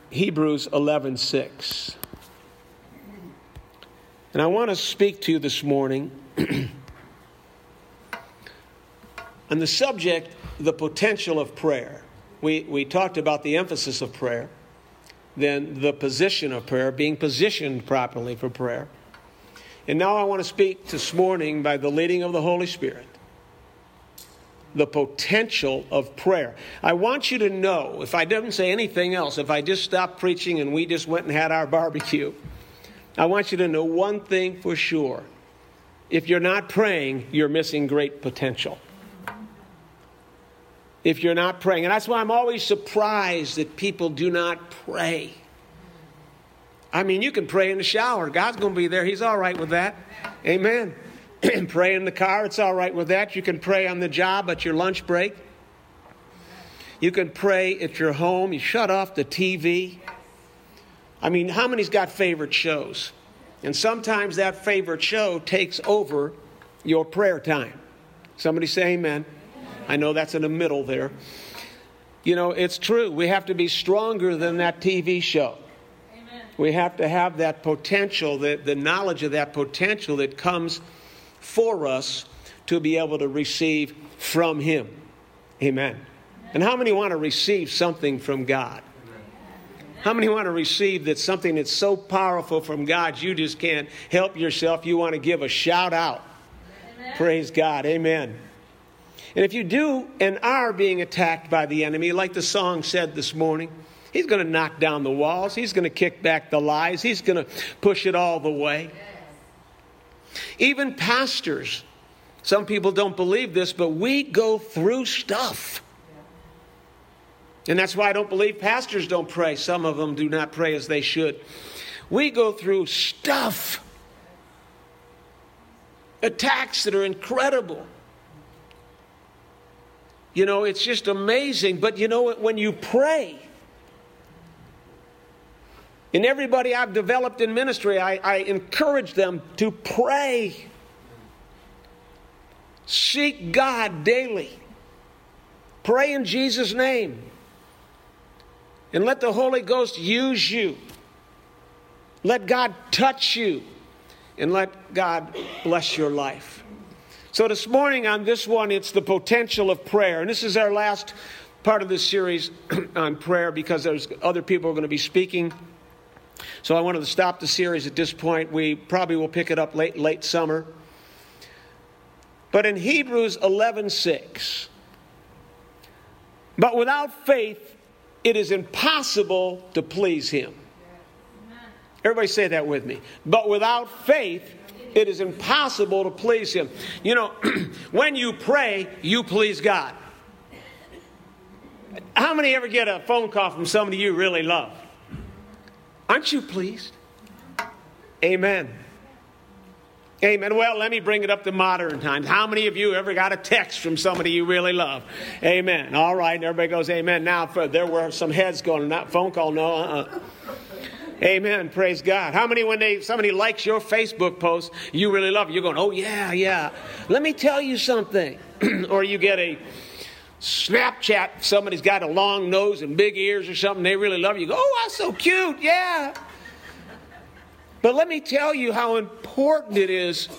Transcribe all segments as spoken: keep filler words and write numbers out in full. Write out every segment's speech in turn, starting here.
Hebrews eleven six. And I want to speak to you this morning on the subject, the potential of prayer. We, we talked about the emphasis of prayer, then the position of prayer, being positioned properly for prayer. And now I want to speak this morning by the leading of the Holy Spirit, the potential of prayer. I want you to know, if I didn't say anything else, if I just stopped preaching and we just went and had our barbecue, I want you to know one thing for sure. If you're not praying, you're missing great potential. If you're not praying. And that's why I'm always surprised that people do not pray. I mean, you can pray in the shower. God's going to be there. He's all right with that. Amen. Pray in the car. It's all right with that. You can pray on the job at your lunch break. You can pray at your home. You shut off the T V. I mean, how many's got favorite shows? And sometimes that favorite show takes over your prayer time. Somebody say amen. I know that's in the middle there. You know, it's true. We have to be stronger than that T V show. Amen. We have to have that potential, the, the knowledge of that potential that comes for us to be able to receive from Him. Amen. Amen. And how many want to receive something from God? How many want to receive that something that's so powerful from God you just can't help yourself? You want to give a shout out. Amen. Praise God. Amen. And if you do and are being attacked by the enemy, like the song said this morning, he's going to knock down the walls. He's going to kick back the lies. He's going to push it all the way. Even pastors, some people don't believe this, but we go through stuff. And that's why I don't believe pastors don't pray. Some of them do not pray as they should. We go through stuff. Attacks that are incredible. You know, it's just amazing. But you know what? When you pray, and everybody I've developed in ministry, I, I encourage them to pray. Seek God daily. Pray in Jesus' name. And let the Holy Ghost use you. Let God touch you. And let God bless your life. So this morning on this one, it's the potential of prayer. And this is our last part of this series on prayer because there's other people who are going to be speaking. So I wanted to stop the series at this point. We probably will pick it up late, late summer. But in Hebrews eleven six, but without faith, it is impossible to please Him. Everybody say that with me. But without faith, it is impossible to please Him. You know, when you pray, you please God. How many ever get a phone call from somebody you really love? Aren't you pleased? Amen. Amen. Well, let me bring it up to modern times. How many of you ever got a text from somebody you really love? Amen. All right. And everybody goes, amen. Now, for, there were some heads going, not phone call, no. Uh-uh. Amen. Praise God. How many, when they somebody likes your Facebook post, you really love it? You're going, oh, yeah, yeah. Let me tell you something. Or you get a Snapchat. Somebody's got a long nose and big ears or something. They really love you. You go, oh, that's so cute. Yeah. But let me tell you how important it is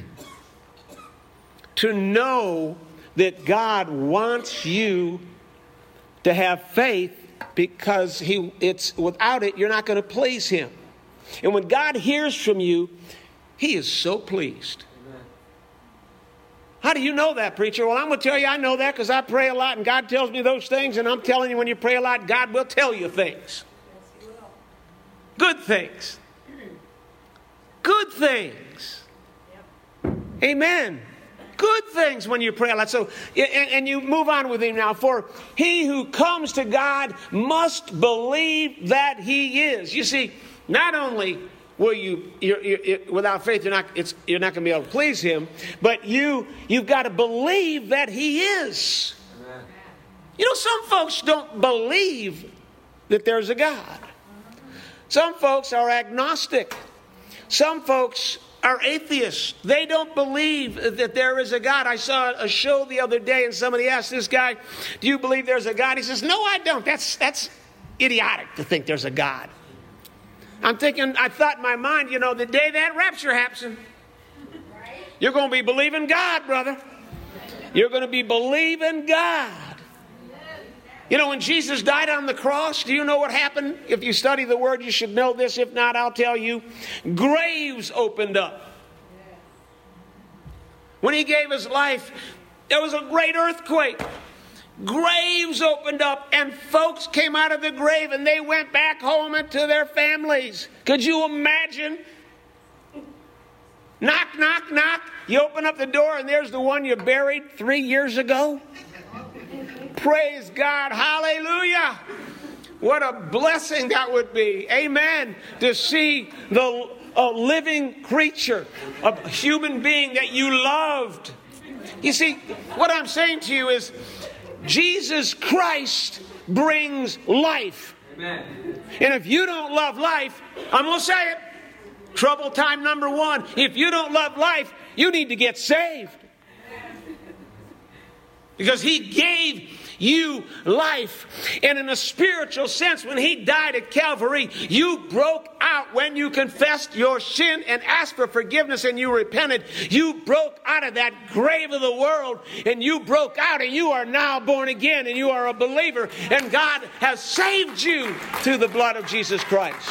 to know that God wants you to have faith, because he, it's without it, you're not going to please Him. And when God hears from you, He is so pleased. Amen. How do you know that, preacher? Well, I'm going to tell you I know that because I pray a lot and God tells me those things. And I'm telling you, when you pray a lot, God will tell you things. Yes, He will. Good things. Good things. Yep. Amen. Good things when you pray a lot. So, and, and you move on with Him now. For he who comes to God must believe that He is. You see, not only will you, you're, you're, without faith, you're not, it's, you're not going to be able to please Him, but you, you've got to believe that He is. Amen. You know, some folks don't believe that there's a God. Some folks are agnostic. Some folks are atheists. They don't believe that there is a God. I saw a show the other day and somebody asked this guy, do you believe there's a God? He says, no, I don't. That's, that's, idiotic to think there's a God. I'm thinking, I thought in my mind, you know, the day that rapture happens, you're going to be believing God, brother. You're going to be believing God. You know, when Jesus died on the cross, do you know what happened? If you study the Word, you should know this. If not, I'll tell you. Graves opened up. When he gave his life, there was a great earthquake. Graves opened up, and folks came out of the grave, and they went back home and to their families. Could you imagine? Knock, knock, knock. You open up the door, and there's the one you buried three years ago. Praise God. Hallelujah. What a blessing that would be. Amen. To see the a living creature, a human being that you loved. You see, what I'm saying to you is Jesus Christ brings life. Amen. And if you don't love life, I'm going to say it. Trouble time number one. If you don't love life, you need to get saved. Because he gave you life. And in a spiritual sense, when he died at Calvary, you broke out when you confessed your sin and asked for forgiveness and you repented. You broke out of that grave of the world and you broke out and you are now born again and you are a believer. And God has saved you through the blood of Jesus Christ.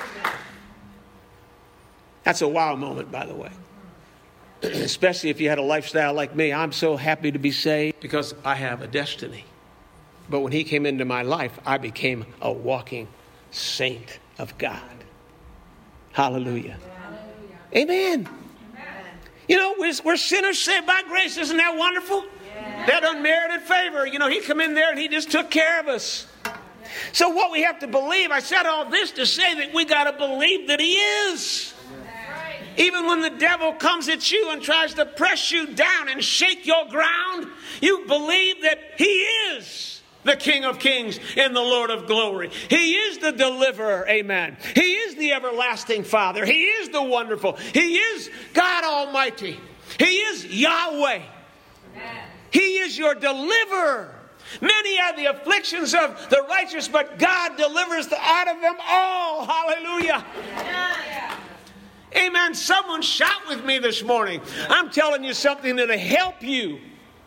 That's a wow moment, by the way. Especially if you had a lifestyle like me. I'm so happy to be saved because I have a destiny. But when he came into my life, I became a walking saint of God. Hallelujah. Hallelujah. Amen. Amen. You know, we're, we're sinners saved by grace. Isn't that wonderful? Yeah. That unmerited favor. You know, he come in there and he just took care of us. So what we have to believe, I said all this to say that we got to believe that he is. Even when the devil comes at you and tries to press you down and shake your ground, you believe that he is the King of Kings and the Lord of Glory. He is the deliverer, amen. He is the everlasting Father. He is the wonderful. He is God Almighty. He is Yahweh. Amen. He is your deliverer. Many are the afflictions of the righteous, but God delivers out of them all. Hallelujah. Yeah. Amen. Someone shout with me this morning. I'm telling you something that'll help you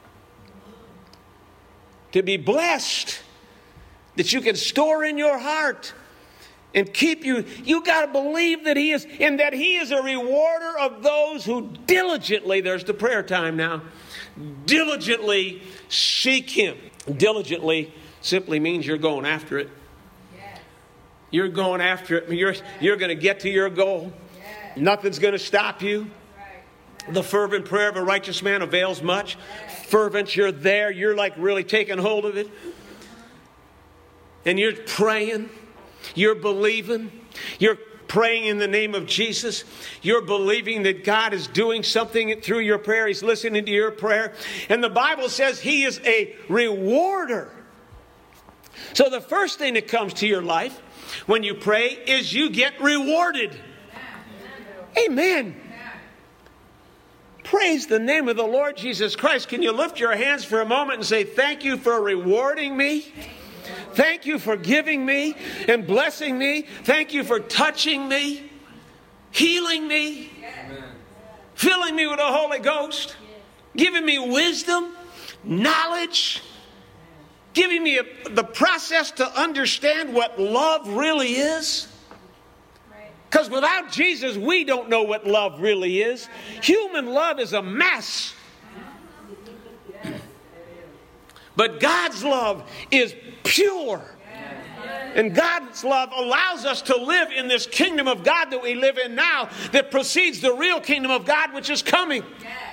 to be blessed, that you can store in your heart and keep you. You got to believe that he is, and that he is a rewarder of those who diligently, there's the prayer time now, diligently seek him. Diligently simply means you're going after it. You're going after it. You're, you're going to get to your goal. Nothing's going to stop you. The fervent prayer of a righteous man avails much. Fervent, you're there. You're like really taking hold of it. And you're praying. You're believing. You're praying in the name of Jesus. You're believing that God is doing something through your prayer. He's listening to your prayer. And the Bible says he is a rewarder. So the first thing that comes to your life when you pray is you get rewarded. Amen. Praise the name of the Lord Jesus Christ. Can you lift your hands for a moment and say, thank you for rewarding me. Thank you for giving me and blessing me. Thank you for touching me, healing me, filling me with the Holy Ghost, giving me wisdom, knowledge, giving me a, the process to understand what love really is. Because without Jesus, we don't know what love really is. Human love is a mess. But God's love is pure. And God's love allows us to live in this kingdom of God that we live in now, that precedes the real kingdom of God which is coming.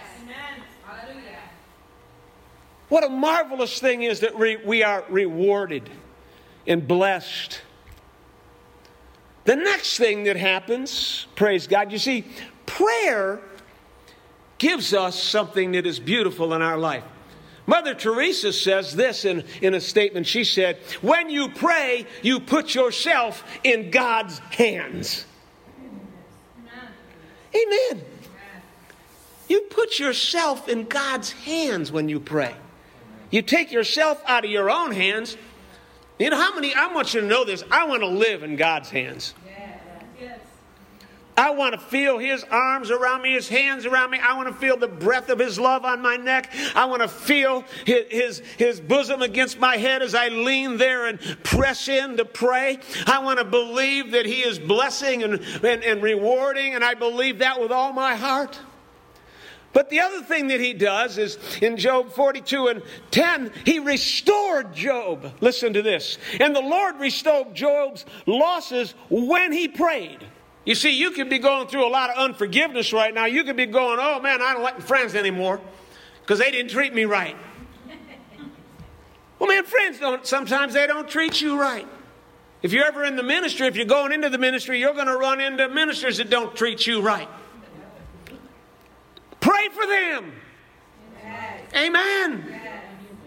What a marvelous thing is that we, we are rewarded and blessed. The next thing that happens, praise God, you see, prayer gives us something that is beautiful in our life. Mother Teresa says this in, in a statement. She said, when you pray, you put yourself in God's hands. Amen. Amen. You put yourself in God's hands when you pray. You take yourself out of your own hands You know how many, I want you to know this. I want to live in God's hands. Yes. I want to feel His arms around me, His hands around me. I want to feel the breath of His love on my neck. I want to feel His, his, his bosom against my head as I lean there and press in to pray. I want to believe that He is blessing and, and, and rewarding, and I believe that with all my heart. But the other thing that He does is in Job forty-two and ten, He restored Job. Listen to this. And the Lord restored Job's losses when he prayed. You see, you could be going through a lot of unforgiveness right now. You could be going, oh man, I don't like friends anymore because they didn't treat me right. Well, man, friends don't, sometimes they don't treat you right. If you're ever in the ministry, if you're going into the ministry, you're going to run into ministers that don't treat you right. Pray for them. Yes. Amen. Yes.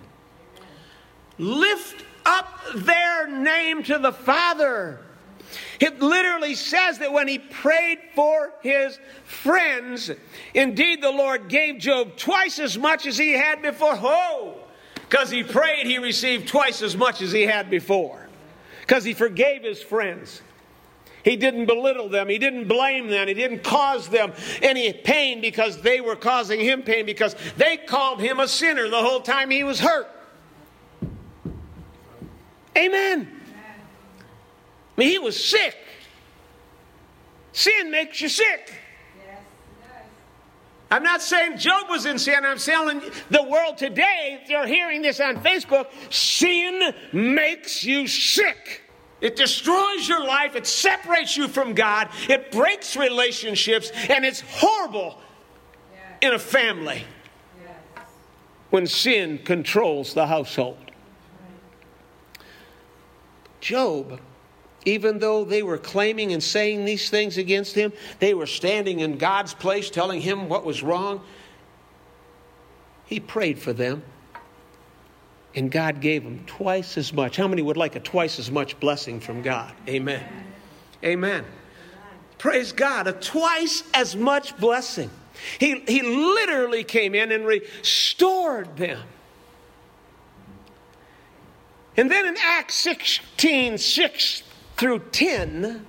Lift up their name to the Father. It literally says that when he prayed for his friends, indeed the Lord gave Job twice as much as he had before. Oh, because he prayed, he received twice as much as he had before. Because he forgave his friends. He didn't belittle them. He didn't blame them. He didn't cause them any pain because they were causing him pain, because they called him a sinner the whole time he was hurt. Amen. I mean, he was sick. Sin makes you sick. I'm not saying Job was in sin. I'm telling the world today, if you're hearing this on Facebook, sin makes you sick. It destroys your life. It separates you from God. It breaks relationships. And it's horrible in a family when sin controls the household. Job, even though they were claiming and saying these things against him, they were standing in God's place telling him what was wrong. He prayed for them. And God gave him twice as much. How many would like a twice as much blessing from God? Amen. Amen. Praise God. A twice as much blessing. He, he literally came in and restored them. And then in Acts sixteen, six through ten,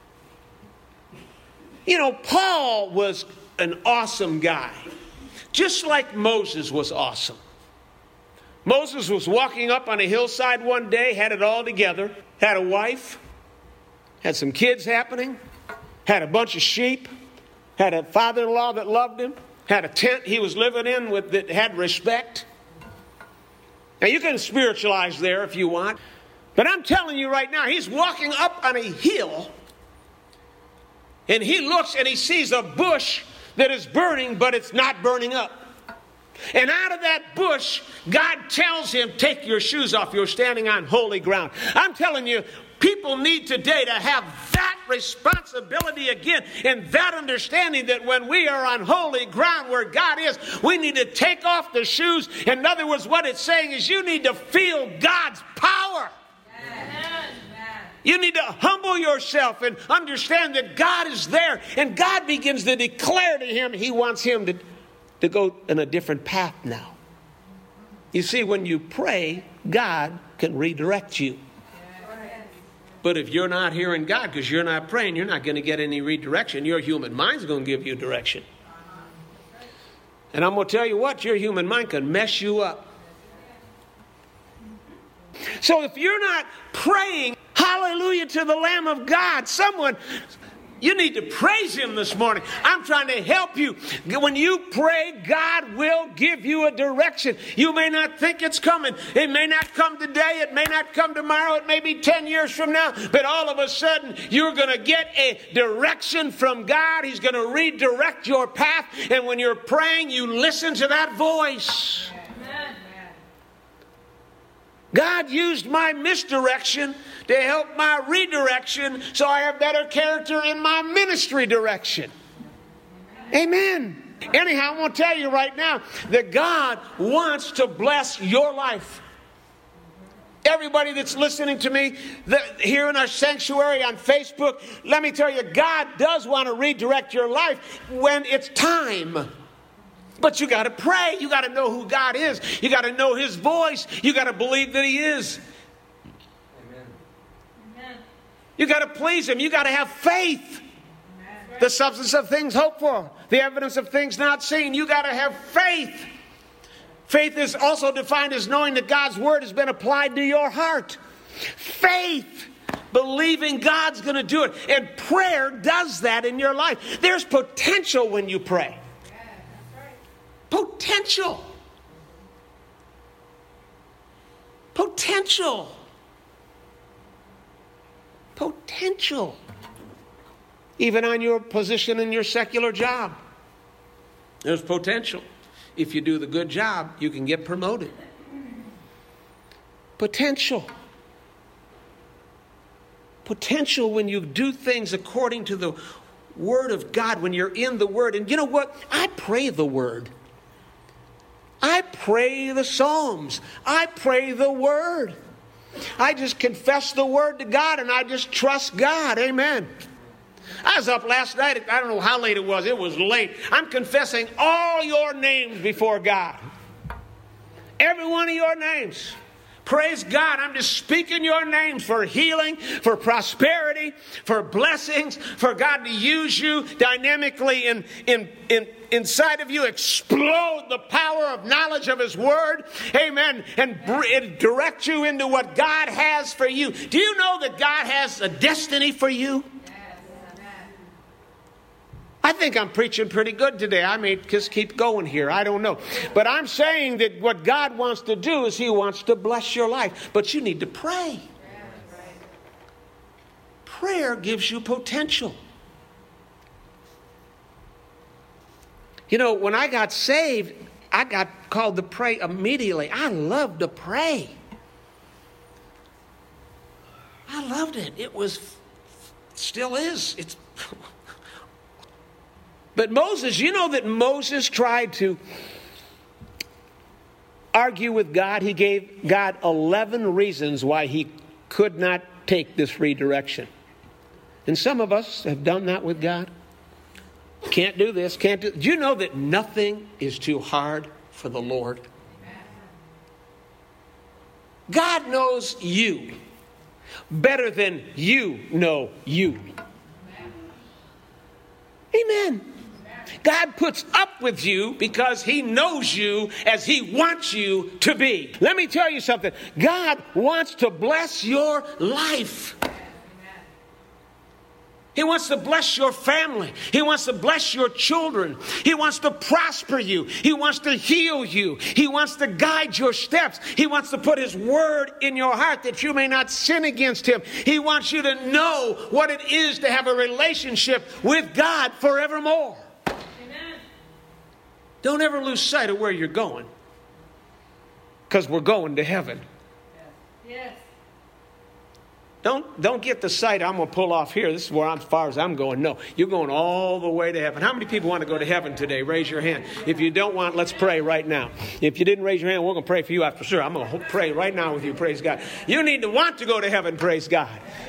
you know, Paul was an awesome guy. Just like Moses was awesome. Moses was walking up on a hillside one day, had it all together, had a wife, had some kids happening, had a bunch of sheep, had a father-in-law that loved him, had a tent he was living in with that had respect. Now you can spiritualize there if you want, but I'm telling you right now, he's walking up on a hill, and he looks and he sees a bush that is burning, but it's not burning up. And out of that bush, God tells him, take your shoes off. You're standing on holy ground. I'm telling you, people need today to have that responsibility again and that understanding that when we are on holy ground where God is, we need to take off the shoes. In other words, what it's saying is you need to feel God's power. Amen. You need to humble yourself and understand that God is there. And God begins to declare to him he wants him to to go in a different path now. You see, when you pray, God can redirect you. But if you're not hearing God because you're not praying, you're not going to get any redirection. Your human mind's going to give you direction. And I'm going to tell you what, your human mind can mess you up. So if you're not praying, hallelujah to the Lamb of God, someone... You need to praise him this morning. I'm trying to help you. When you pray, God will give you a direction. You may not think it's coming. It may not come today. It may not come tomorrow. It may be ten years from now. But all of a sudden, you're going to get a direction from God. He's going to redirect your path. And when you're praying, you listen to that voice. Amen. God used my misdirection to help my redirection so I have better character in my ministry direction. Amen. Anyhow, I want to tell you right now that God wants to bless your life. Everybody that's listening to me that, here in our sanctuary on Facebook, let me tell you, God does want to redirect your life when it's time. But you got to pray. You got to know who God is. You got to know his voice. You got to believe that he is. You got to please him. You got to have faith. The substance of things hoped for, the evidence of things not seen. You got to have faith. Faith is also defined as knowing that God's word has been applied to your heart. Faith, believing God's going to do it. And prayer does that in your life. There's potential when you pray. Potential. Potential. Potential. Even on your position in your secular job, there's potential. If you do the good job, you can get promoted. Potential. Potential when you do things according to the Word of God, when you're in the Word. And you know what? I pray the Word. I pray the Psalms. I pray the Word. I just confess the Word to God and I just trust God. Amen. I was up last night. I don't know how late it was. It was late. I'm confessing all your names before God. Every one of your names. Praise God. I'm just speaking your names for healing, for prosperity, for blessings, for God to use you dynamically in, in, in, inside of you. Explode the power of knowledge of His Word. Amen. And, and direct you into what God has for you. Do you know that God has a destiny for you? I think I'm preaching pretty good today. I may just keep going here. I don't know. But I'm saying that what God wants to do is He wants to bless your life. But you need to pray. Prayer gives you potential. You know, when I got saved, I got called to pray immediately. I loved to pray. I loved it. It was, still is. It's... But Moses, you know that Moses tried to argue with God. He gave God eleven reasons why he could not take this redirection. And some of us have done that with God. Can't do this, can't do... Do you know that nothing is too hard for the Lord? God knows you better than you know you. Amen. God puts up with you because He knows you as He wants you to be. Let me tell you something. God wants to bless your life. He wants to bless your family. He wants to bless your children. He wants to prosper you. He wants to heal you. He wants to guide your steps. He wants to put His word in your heart that you may not sin against Him. He wants you to know what it is to have a relationship with God forevermore. Don't ever lose sight of where you're going. Because we're going to heaven. Yes. Don't, don't get the sight, I'm going to pull off here. This is where I'm, as far as I'm going. No, you're going all the way to heaven. How many people want to go to heaven today? Raise your hand. If you don't want, let's pray right now. If you didn't raise your hand, we're going to pray for you after sure. I'm going to pray right now with you. Praise God. You need to want to go to heaven. Praise God.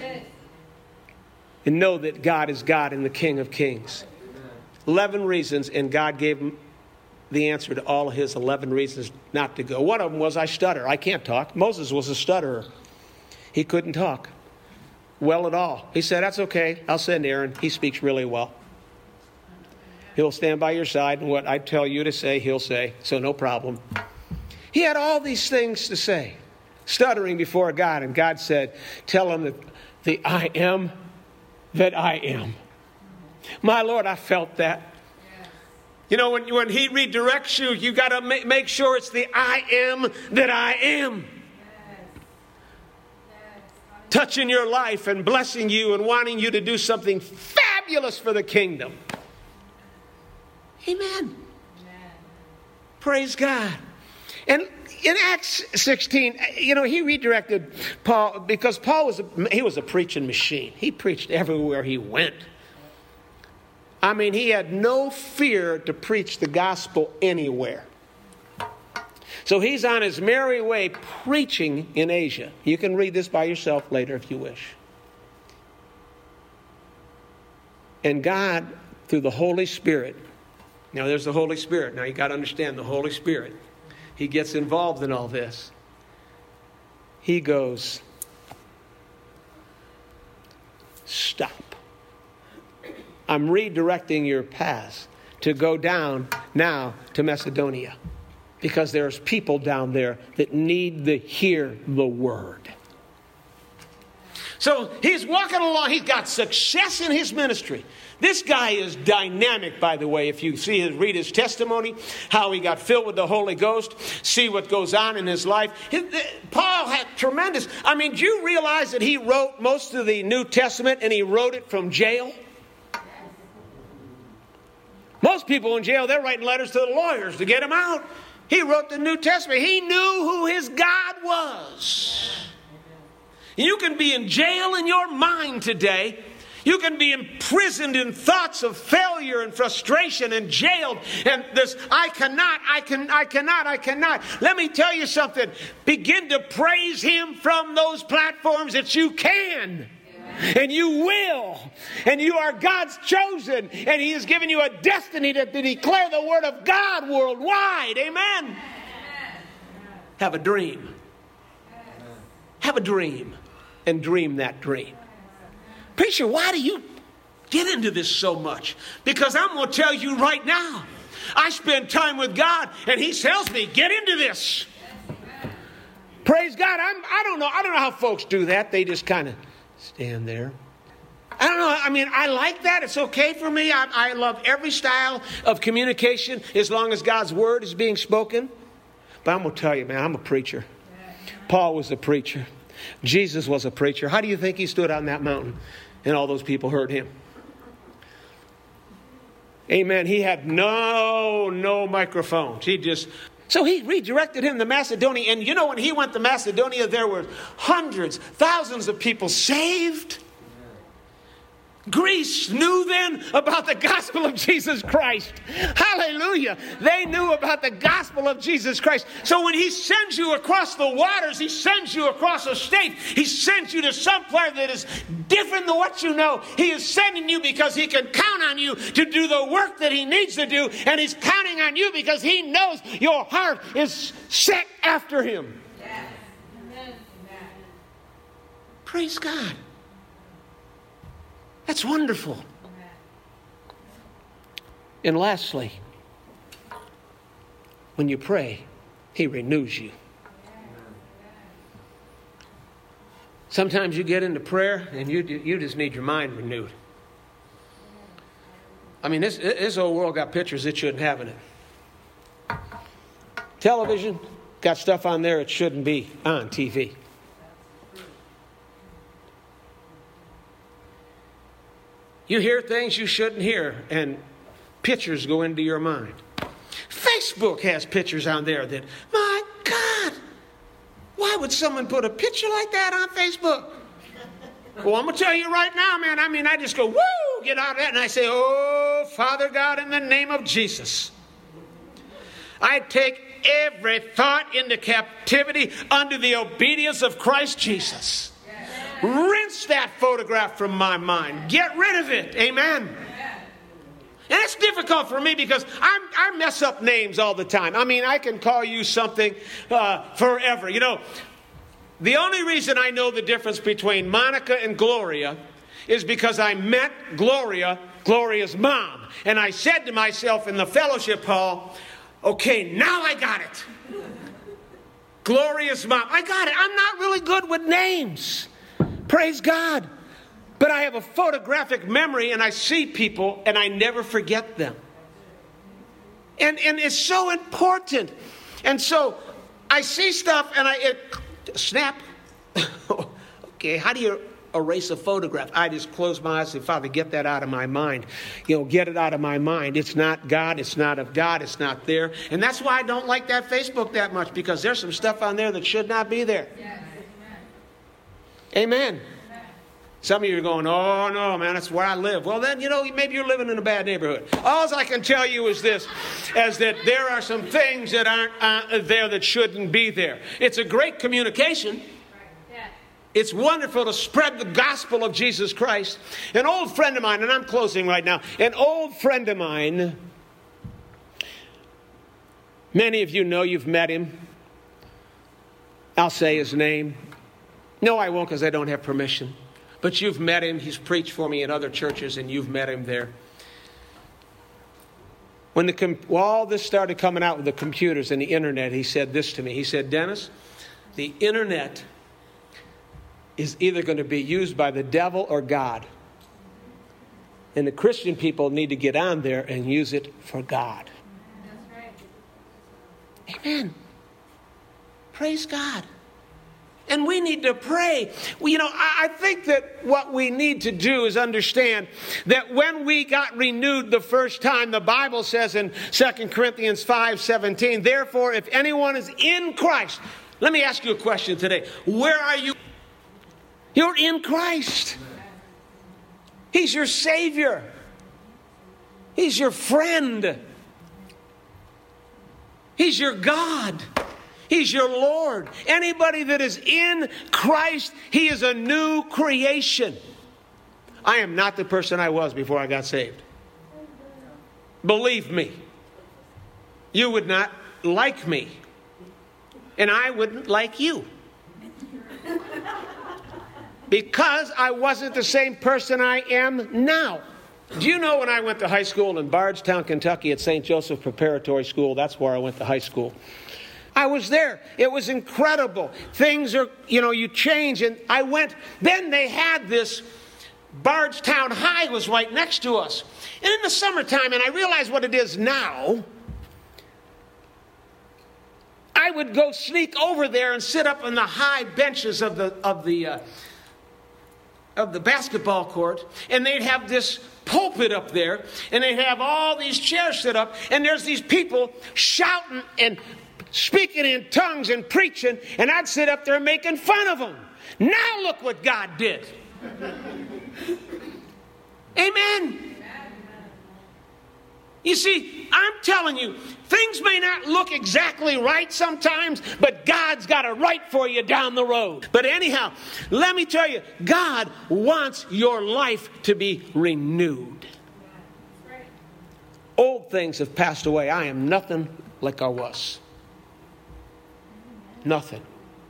And know that God is God and the King of Kings. Eleven reasons, and God gave him the answer to all of his eleven reasons not to go. One of them was, I stutter. I can't talk. Moses was a stutterer. He couldn't talk well at all. He said, that's okay. I'll send Aaron. He speaks really well. He'll stand by your side, and what I tell you to say, he'll say. So no problem. He had all these things to say, stuttering before God. And God said, tell him that the I am that I am. My Lord, I felt that. You know, when, when He redirects you, you got to ma- make sure it's the I am that I am. Yes. Yes. Touching your life and blessing you and wanting you to do something fabulous for the kingdom. Amen. Amen. Praise God. And in Acts sixteen, you know, He redirected Paul because Paul was a, he was a preaching machine. He preached everywhere he went. I mean, he had no fear to preach the gospel anywhere. So he's on his merry way preaching in Asia. You can read this by yourself later if you wish. And God, through the Holy Spirit, now there's the Holy Spirit. Now you got to understand the Holy Spirit. He gets involved in all this. He goes, stop. I'm redirecting your path to go down now to Macedonia, because there's people down there that need to hear the word. So he's walking along. He's got success in his ministry. This guy is dynamic, by the way. If you see his, read his testimony, how he got filled with the Holy Ghost, see what goes on in his life. His, Paul had tremendous. I mean, do you realize that he wrote most of the New Testament and he wrote it from jail? Most people in jail, they're writing letters to the lawyers to get them out. He wrote the New Testament. He knew who his God was. You can be in jail in your mind today. You can be imprisoned in thoughts of failure and frustration and jailed. And this, I cannot, I can, I cannot, I cannot. Let me tell you something. Begin to praise Him from those platforms that you can. And you will. And you are God's chosen. And He has given you a destiny to, to declare the Word of God worldwide. Amen. Have a dream. Have a dream. And dream that dream. Preacher, why do you get into this so much? Because I'm going to tell you right now. I spend time with God and He tells me, get into this. Praise God. I'm, I don't know. I don't know how folks do that. They just kind of stand there. I don't know. I mean, I like that. It's okay for me. I, I love every style of communication as long as God's word is being spoken. But I'm going to tell you, man, I'm a preacher. Paul was a preacher. Jesus was a preacher. How do you think he stood on that mountain and all those people heard him? Amen. He had no, no microphones. He just... So he redirected him to Macedonia. And you know, when he went to Macedonia, there were hundreds, thousands of people saved. Greece knew then about the gospel of Jesus Christ. Hallelujah. They knew about the gospel of Jesus Christ. So when He sends you across the waters, He sends you across a state, He sends you to somewhere that is different than what you know. He is sending you because He can count on you to do the work that He needs to do. And He's counting on you because He knows your heart is set after Him. Yes. Amen. Praise God. That's wonderful. And lastly, when you pray, He renews you. Sometimes you get into prayer and you you just need your mind renewed. I mean, this, this old world got pictures it shouldn't have in it. Television got stuff on there it shouldn't be on T V. You hear things you shouldn't hear, and pictures go into your mind. Facebook has pictures on there that, my God, why would someone put a picture like that on Facebook? Well, I'm going to tell you right now, man, I mean, I just go, woo, get out of that, and I say, oh, Father God, in the name of Jesus, I take every thought into captivity under the obedience of Christ Jesus. Rinse that photograph from my mind. Get rid of it. Amen. And it's difficult for me because I'm, I mess up names all the time. I mean, I can call you something uh, forever. You know, the only reason I know the difference between Monica and Gloria is because I met Gloria, Gloria's mom. And I said to myself in the fellowship hall, okay, now I got it. Gloria's mom. I got it. I'm not really good with names. Praise God. But I have a photographic memory and I see people and I never forget them. And, and it's so important. And so I see stuff and I it, snap. Okay, how do you erase a photograph? I just close my eyes and say, Father, get that out of my mind. You know, get it out of my mind. It's not God. It's not of God. It's not there. And that's why I don't like that Facebook that much, because there's some stuff on there that should not be there. Yes. Amen. Some of you are going, oh, no, man, that's where I live. Well, then, you know, maybe you're living in a bad neighborhood. All I can tell you is this, is that there are some things that aren't uh, there that shouldn't be there. It's a great communication. It's wonderful to spread the gospel of Jesus Christ. An old friend of mine, and I'm closing right now, an old friend of mine, many of you know, you've met him. I'll say his name. No, I won't, because I don't have permission. But you've met him. He's preached for me in other churches, and you've met him there. When the com- well, all this started coming out with the computers and the internet, he said this to me. He said, Dennis, the internet is either going to be used by the devil or God. And the Christian people need to get on there and use it for God. That's right. Amen. Praise God. And we need to pray. Well, you know, I think that what we need to do is understand that when we got renewed the first time, the Bible says in Second Corinthians five seventeen, therefore, if anyone is in Christ, let me ask you a question today. Where are you? You're in Christ. He's your Savior. He's your friend. He's your God. He's your Lord. Anybody that is in Christ, he is a new creation. I am not the person I was before I got saved. Believe me. You would not like me. And I wouldn't like you. Because I wasn't the same person I am now. Do you know when I went to high school in Bardstown, Kentucky at Saint Joseph Preparatory School? That's where I went to high school. I was there. It was incredible. Things are, you know, you change. And I went. Then they had this, Bardstown High was right next to us. And in the summertime, and I realize what it is now, I would go sneak over there and sit up on the high benches of the of the uh, of the basketball court, and they'd have this pulpit up there, and they'd have all these chairs set up, and there's these people shouting and speaking in tongues and preaching, and I'd sit up there making fun of them. Now look what God did. Amen. You see, I'm telling you, things may not look exactly right sometimes, but God's got it right for you down the road. But anyhow, let me tell you, God wants your life to be renewed. Old things have passed away. I am nothing like I was. Nothing.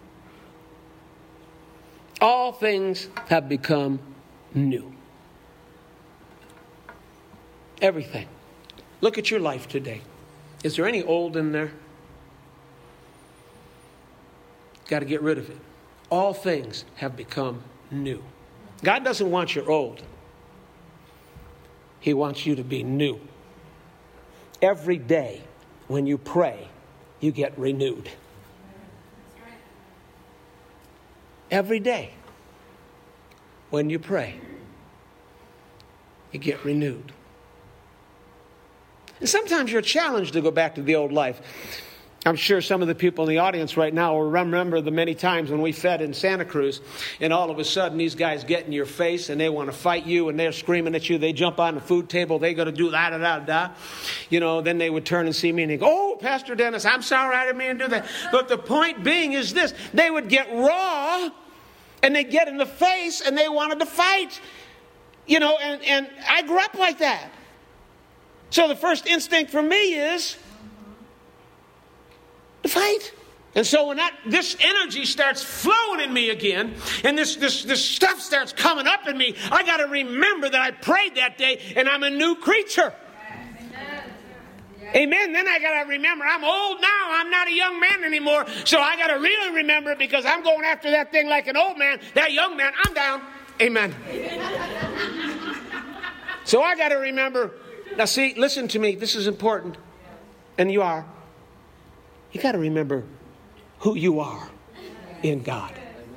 All things have become new. Everything. Look at your life today. Is there any old in there? Got to get rid of it. All things have become new. God doesn't want you old. He wants you to be new. Every day when you pray, you get renewed. Every day when you pray, you get renewed. And sometimes you're challenged to go back to the old life. I'm sure some of the people in the audience right now will remember the many times when we fed in Santa Cruz, and all of a sudden these guys get in your face and they want to fight you, and they're screaming at you. They jump on the food table. They got to do da da da da. You know, then they would turn and see me and they go, "Oh, Pastor Dennis, I'm sorry, I didn't mean to do that." But the point being is this: they would get raw, and they get in the face, and they wanted to fight. You know, and and I grew up like that. So the first instinct for me is to fight. And so when that this energy starts flowing in me again, and this, this, this stuff starts coming up in me, I got to remember that I prayed that day, and I'm a new creature. Amen. Amen. Then I got to remember I'm old now. I'm not a young man anymore. So I got to really remember, because I'm going after that thing like an old man. That young man, I'm down. Amen. So I got to remember. Now see, listen to me. This is important. And you are. You got to remember who you are in God.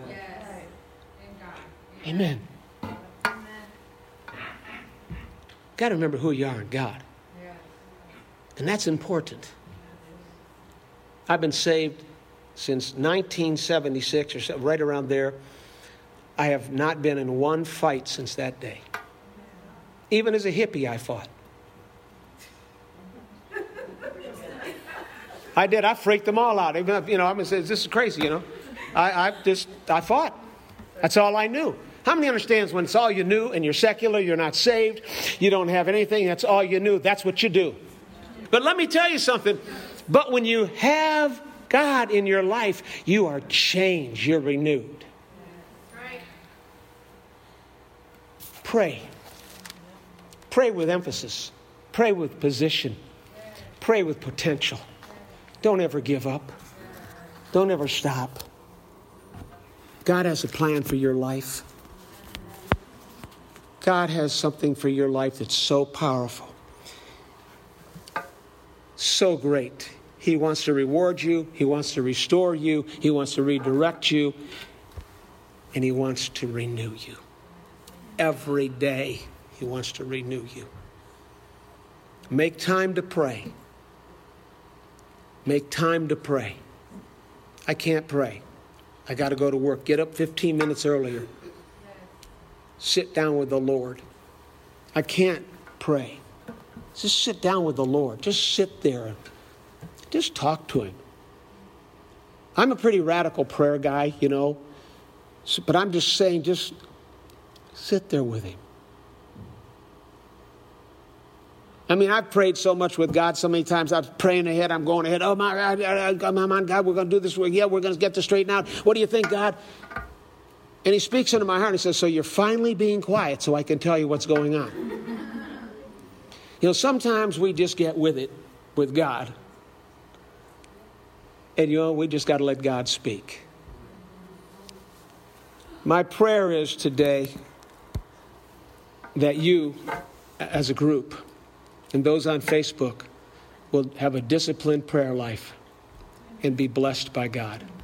Amen. Got to remember who you are in God. And that's important. I've been saved since nineteen seventy-six or so, right around there. I have not been in one fight since that day. Even as a hippie, I fought. I did. I freaked them all out. You know, I mean, this is crazy, you know. I, I just, I fought. That's all I knew. How many understands when it's all you knew and you're secular, you're not saved, you don't have anything, that's all you knew, that's what you do. But let me tell you something. But when you have God in your life, you are changed. You're renewed. pray. Pray with emphasis. Pray with position. Pray with potential. Don't ever give up. Don't ever stop. God has a plan for your life. God has something for your life that's so powerful, so great. He wants to reward you. He wants to restore you. He wants to redirect you. And He wants to renew you. Every day, He wants to renew you. Make time to pray. Make time to pray. I can't pray. I got to go to work. Get up fifteen minutes earlier. Sit down with the Lord. I can't pray. Just sit down with the Lord. Just sit there and just talk to Him. I'm a pretty radical prayer guy, you know. So, but I'm just saying, just sit there with Him. I mean, I've prayed so much with God so many times. I'm praying ahead. I'm going ahead. Oh, my God, come on, God, we're going to do this. Yeah, we're going to get this straightened out. What do you think, God? And He speaks into my heart and He says, so you're finally being quiet so I can tell you what's going on. You know, sometimes we just get with it with God. And, you know, we just got to let God speak. My prayer is today that you, as a group, and those on Facebook, will have a disciplined prayer life and be blessed by God.